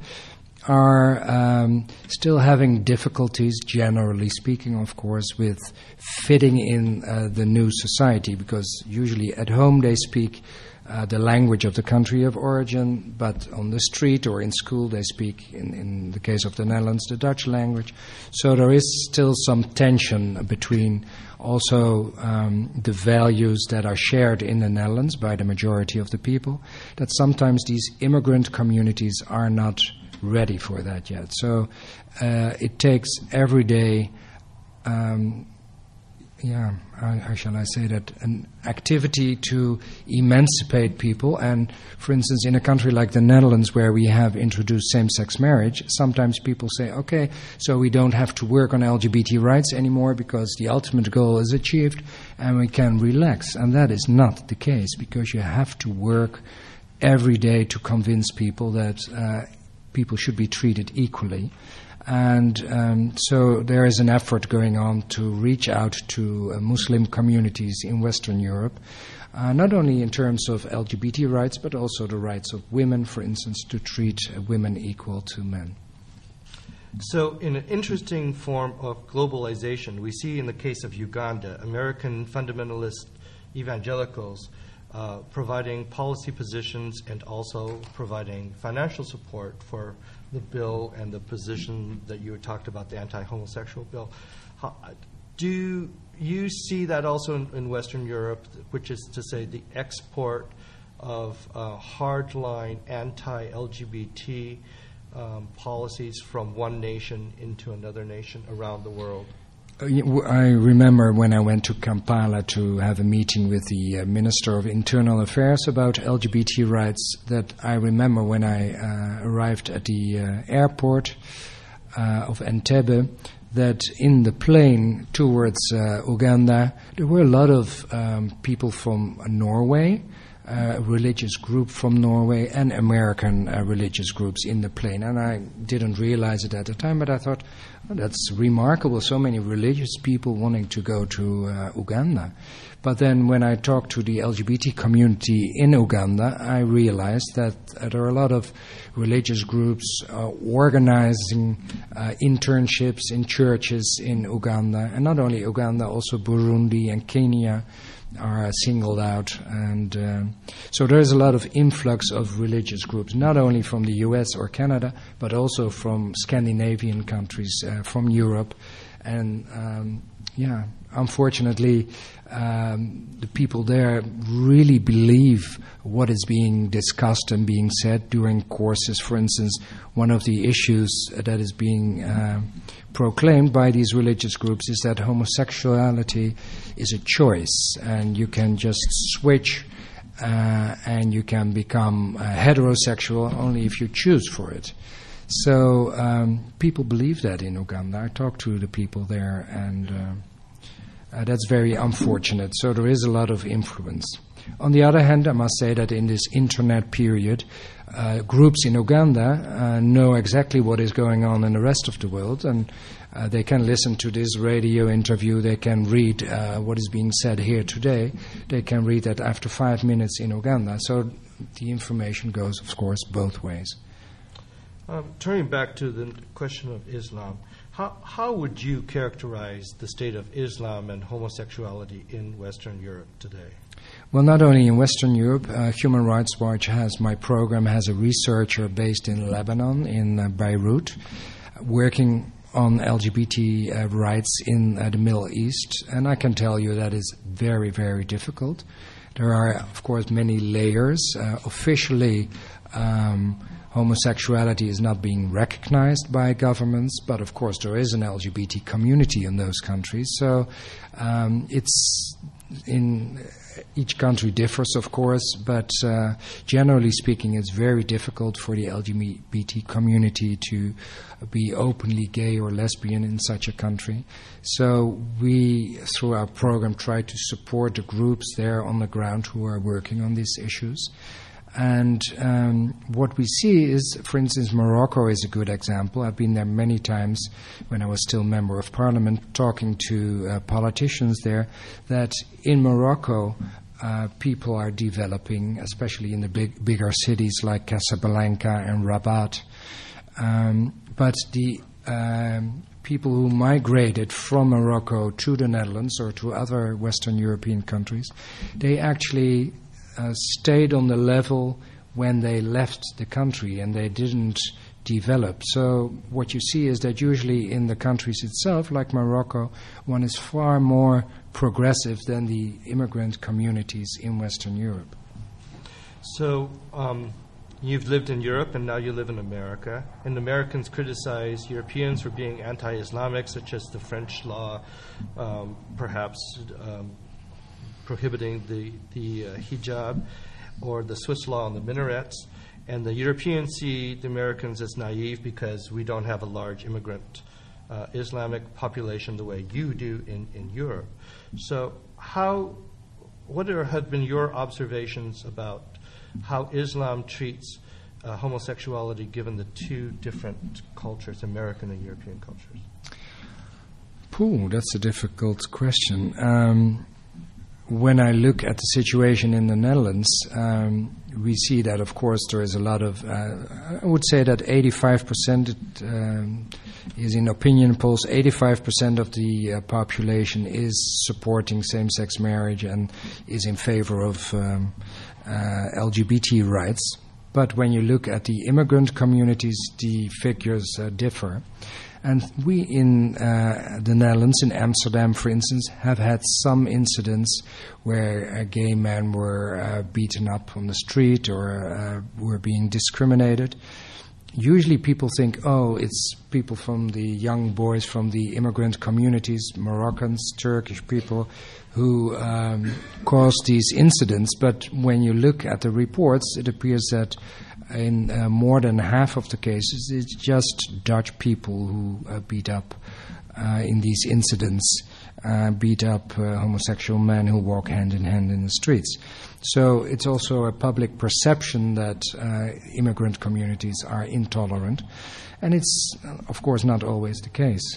are still having difficulties, generally speaking, of course, with fitting in the new society, because usually at home they speak the language of the country of origin, but on the street or in school they speak, in the case of the Netherlands, the Dutch language. So there is still some tension between also the values that are shared in the Netherlands by the majority of the people, that sometimes these immigrant communities are not ready for that yet. So it takes every day, how shall I say that, an activity to emancipate people. And for instance, in a country like the Netherlands, where we have introduced same-sex marriage, sometimes people say, okay, so we don't have to work on LGBT rights anymore because the ultimate goal is achieved and we can relax. And that is not the case, because you have to work every day to convince people that people should be treated equally. And so there is an effort going on to reach out to Muslim communities in Western Europe, not only in terms of LGBT rights, but also the rights of women, for instance, to treat women equal to men. So in an interesting form of globalization, we see in the case of Uganda, American fundamentalist evangelicals providing policy positions and also providing financial support for the bill and the position that you talked about, the anti-homosexual bill. Do you see that also in Western Europe, which is to say the export of hardline anti-LGBT policies from one nation into another nation around the world? I remember when I went to Kampala to have a meeting with the Minister of Internal Affairs about LGBT rights, that I remember when I arrived at the airport of Entebbe, that in the plane towards Uganda, there were a lot of people from Norway, a religious group from Norway, and American religious groups in the plane. And I didn't realize it at the time, but I thought, oh, that's remarkable, so many religious people wanting to go to Uganda. But then when I talked to the LGBT community in Uganda, I realized that there are a lot of religious groups organizing internships in churches in Uganda, and not only Uganda, also Burundi and Kenya are singled out. And so there is a lot of influx of religious groups, not only from the US or Canada, but also from Scandinavian countries, from Europe. And unfortunately, the people there really believe what is being discussed and being said during courses. For instance, one of the issues that is being proclaimed by these religious groups is that homosexuality is a choice, and you can just switch and you can become heterosexual only if you choose for it. So people believe that in Uganda. I talked to the people there, and that's very unfortunate. So there is a lot of influence. On the other hand, I must say that in this internet period, groups in Uganda know exactly what is going on in the rest of the world, and they can listen to this radio interview, they can read what is being said here today, they can read that after 5 minutes in Uganda. So the information goes, of course, both ways. Turning back to the question of Islam, how would you characterize the state of Islam and homosexuality in Western Europe today? Well, not only in Western Europe, Human Rights Watch my program has a researcher based in Lebanon, in Beirut, working on LGBT rights in the Middle East, and I can tell you that is very, very difficult. There are, of course, many layers. Officially, homosexuality is not being recognized by governments, but of course there is an LGBT community in those countries. So it's in each country differs, of course, but generally speaking, it's very difficult for the LGBT community to be openly gay or lesbian in such a country. So we, through our program, try to support the groups there on the ground who are working on these issues. And what we see is, for instance, Morocco is a good example. I've been there many times when I was still member of parliament, talking to politicians there, that in Morocco people are developing, especially in the bigger cities like Casablanca and Rabat. But the people who migrated from Morocco to the Netherlands or to other Western European countries, they actually stayed on the level when they left the country, and they didn't develop. So what you see is that usually in the countries itself, like Morocco, one is far more progressive than the immigrant communities in Western Europe. So you've lived in Europe and now you live in America, and Americans criticize Europeans for being anti-Islamic, such as the French law, perhaps prohibiting the hijab, or the Swiss law on the minarets. And the Europeans see the Americans as naive because we don't have a large immigrant Islamic population the way you do in Europe. So what have been your observations about how Islam treats homosexuality given the two different cultures, American and European cultures? That's a difficult question. When I look at the situation in the Netherlands, we see that, of course, there is a lot of, I would say that 85% is in opinion polls, 85% of the population is supporting same-sex marriage and is in favor of LGBT rights. But when you look at the immigrant communities, the figures differ. And we in the Netherlands, in Amsterdam, for instance, have had some incidents where gay men were beaten up on the street or were being discriminated. Usually people think, it's people from the young boys from the immigrant communities, Moroccans, Turkish people, who caused these incidents. But when you look at the reports, it appears that in more than half of the cases, it's just Dutch people who beat up in these incidents, beat up homosexual men who walk hand in hand in the streets. So it's also a public perception that immigrant communities are intolerant, and it's, of course, not always the case.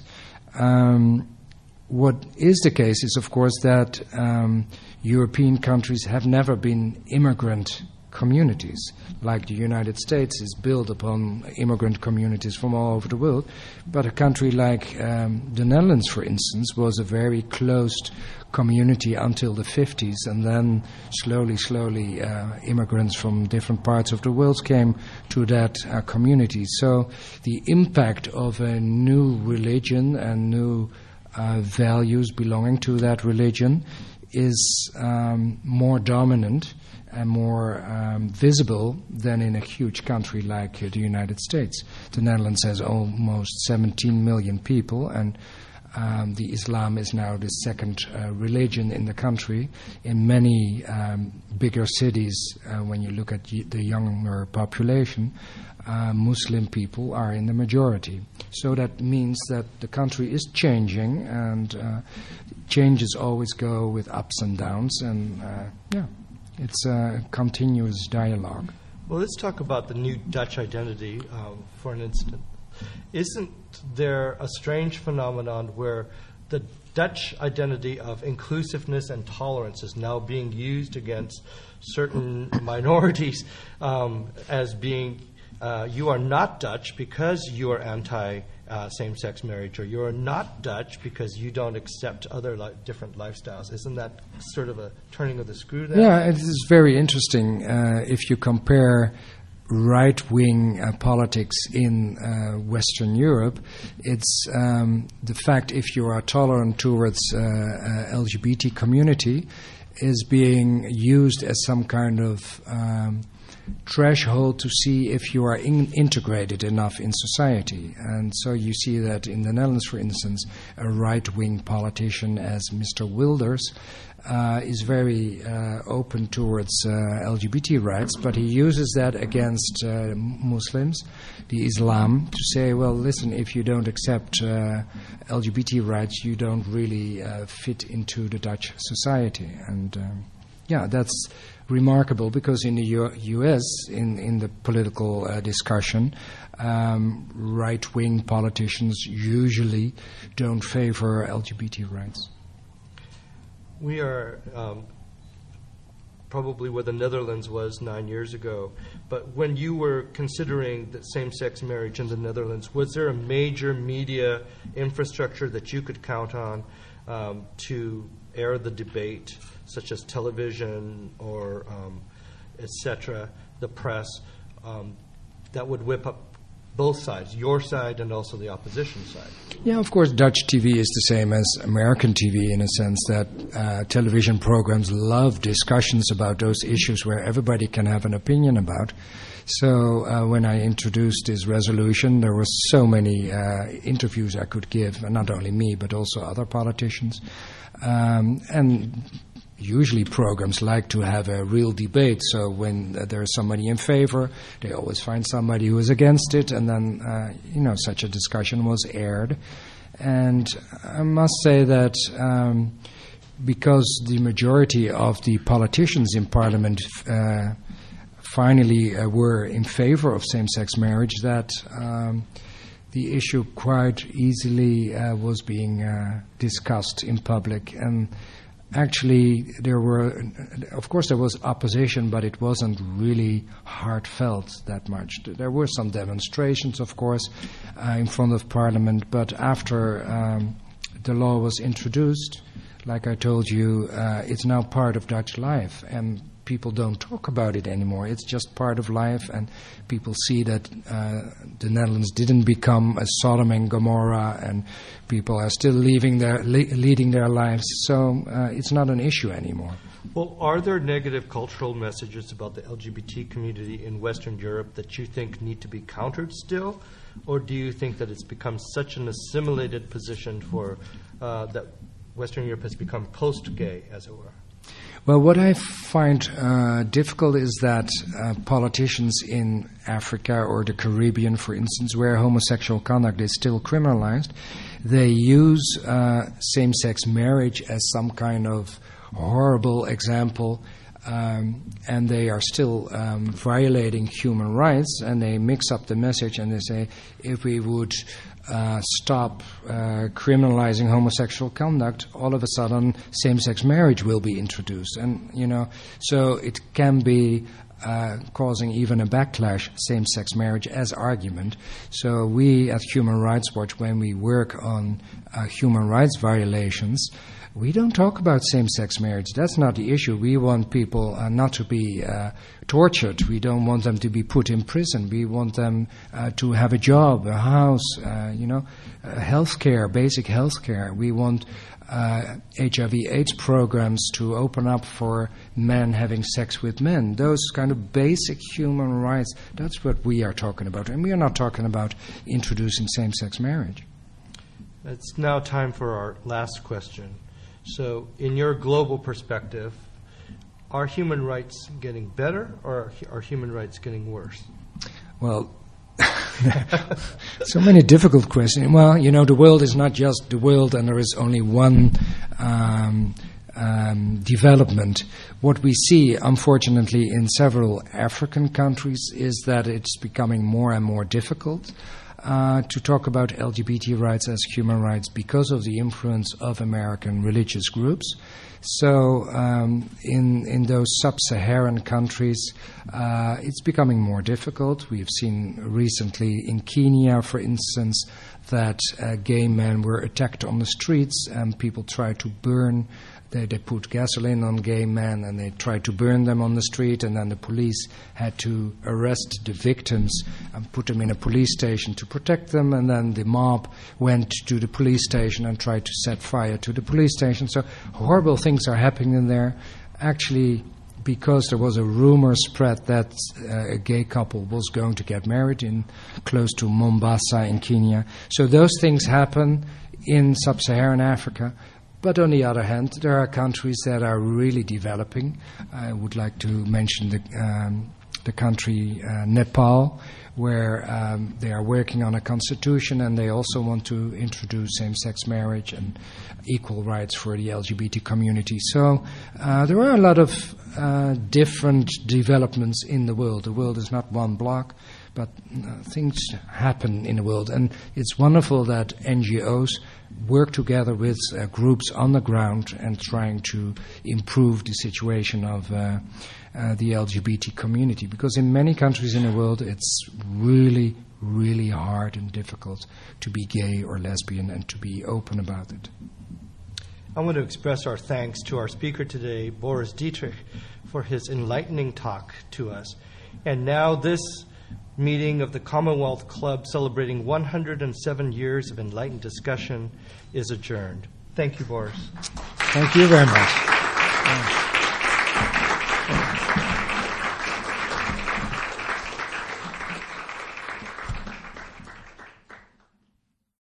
What is the case is, of course, that European countries have never been immigrant communities. Like the United States is built upon immigrant communities from all over the world, but a country like the Netherlands, for instance, was a very closed community until the 50s, and then slowly immigrants from different parts of the world came to that community. So the impact of a new religion and new values belonging to that religion is more dominant and more visible than in a huge country like the United States. The Netherlands has almost 17 million people, and the Islam is now the second religion in the country. In many bigger cities, when you look at the younger population, Muslim people are in the majority. So that means that the country is changing, and changes always go with ups and downs, and It's a continuous dialogue. Well, let's talk about the new Dutch identity for an instant. Isn't there a strange phenomenon where the Dutch identity of inclusiveness and tolerance is now being used against certain minorities as being, you are not Dutch because you are anti-same-sex marriage, or you are not Dutch because you don't accept other different lifestyles? Isn't that sort of a turning of the screw there? Yeah, it is very interesting if you compare right-wing politics in Western Europe. It's the fact if you are tolerant towards LGBT community is being used as some kind of threshold to see if you are integrated enough in society. And so you see that in the Netherlands, for instance, a right-wing politician as Mr. Wilders is very open towards LGBT rights, but he uses that against Muslims, the Islam, to say, well, listen, if you don't accept LGBT rights, you don't really fit into the Dutch society. And that's remarkable, because in the U.S., in the political discussion, right-wing politicians usually don't favor LGBT rights. We are probably where the Netherlands was 9 years ago. But when you were considering the same-sex marriage in the Netherlands, was there a major media infrastructure that you could count on to air the debate, such as television or et cetera, the press, that would whip up both sides, your side and also the opposition side? Yeah, of course, Dutch TV is the same as American TV in a sense that television programs love discussions about those issues where everybody can have an opinion about. So when I introduced this resolution, there were so many interviews I could give, and not only me, but also other politicians. And usually programs like to have a real debate, so when there's somebody in favor, they always find somebody who is against it, and then such a discussion was aired. And I must say that because the majority of the politicians in Parliament finally were in favor of same-sex marriage, that the issue quite easily was being discussed in public. And actually, there was opposition, but it wasn't really heartfelt that much. There were some demonstrations, of course, in front of Parliament, but after the law was introduced, like I told you, it's now part of Dutch life, and people don't talk about it anymore. It's just part of life, and people see that the Netherlands didn't become a Sodom and Gomorrah, and people are still leading their lives. So it's not an issue anymore. Well, are there negative cultural messages about the LGBT community in Western Europe that you think need to be countered still? Or do you think that it's become such an assimilated position for that Western Europe has become post-gay, as it were? Well, what I find difficult is that politicians in Africa or the Caribbean, for instance, where homosexual conduct is still criminalized, they use same-sex marriage as some kind of horrible example, and they are still violating human rights, and they mix up the message and they say, if we would stop criminalizing homosexual conduct, all of a sudden same-sex marriage will be introduced. And, so it can be causing even a backlash, same-sex marriage as argument. So we at Human Rights Watch, when we work on human rights violations, we don't talk about same-sex marriage. That's not the issue. We want people not to be tortured. We don't want them to be put in prison. We want them to have a job, a house, health care, basic health care. We want HIV/AIDS programs to open up for men having sex with men. Those kind of basic human rights, that's what we are talking about. And we are not talking about introducing same-sex marriage. It's now time for our last question. So, in your global perspective, are human rights getting better or are human rights getting worse? Well, so many difficult questions. Well, the world is not just the world, and there is only one development. What we see, unfortunately, in several African countries is that it's becoming more and more difficult to talk about LGBT rights as human rights because of the influence of American religious groups. So in those sub-Saharan countries, it's becoming more difficult. We've seen recently in Kenya, for instance, that gay men were attacked on the streets and people tried to burn. They put gasoline on gay men and they tried to burn them on the street, and then the police had to arrest the victims and put them in a police station to protect them, and then the mob went to the police station and tried to set fire to the police station. So horrible things are happening in there. Actually, because there was a rumor spread that a gay couple was going to get married in close to Mombasa in Kenya. So those things happen in sub-Saharan Africa. But on the other hand, there are countries that are really developing. I would like to mention the country Nepal, where they are working on a constitution, and they also want to introduce same-sex marriage and equal rights for the LGBT community. So there are a lot of different developments in the world. The world is not one block, but things happen in the world. And it's wonderful that NGOs work together with groups on the ground and trying to improve the situation of the LGBT community. Because in many countries in the world, it's really, really hard and difficult to be gay or lesbian and to be open about it. I want to express our thanks to our speaker today, Boris Dietrich, for his enlightening talk to us. And now this meeting of the Commonwealth Club celebrating 107 years of enlightened discussion is adjourned. Thank you, Boris. Thank you very much.